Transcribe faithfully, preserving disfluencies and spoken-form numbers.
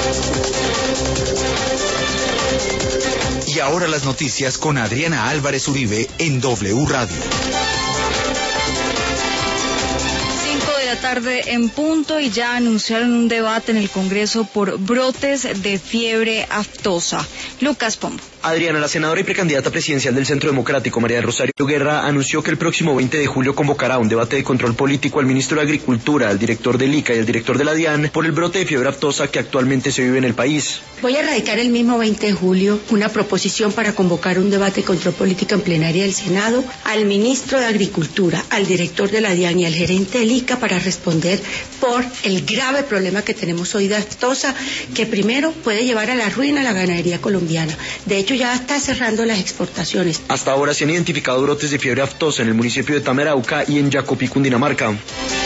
Y ahora las noticias con Adriana Álvarez Uribe en W Radio. La tarde en punto y ya anunciaron un debate en el Congreso por brotes de fiebre aftosa. Lucas Pombo. Adriana, la senadora y precandidata presidencial del Centro Democrático, María del Rosario Guerra, anunció que el próximo veinte de julio convocará un debate de control político al ministro de Agricultura, al director del I C A y al director de la DIAN por el brote de fiebre aftosa que actualmente se vive en el país. Voy a radicar el mismo veinte de julio una proposición para convocar un debate de control político en plenaria del Senado al ministro de Agricultura, al director de la DIAN y al gerente del I C A para responder por el grave problema que tenemos hoy de aftosa, que primero puede llevar a la ruina a la ganadería colombiana. De hecho, ya está cerrando las exportaciones. Hasta ahora se han identificado brotes de fiebre aftosa en el municipio de Tamarauca y en Yacopí, Cundinamarca.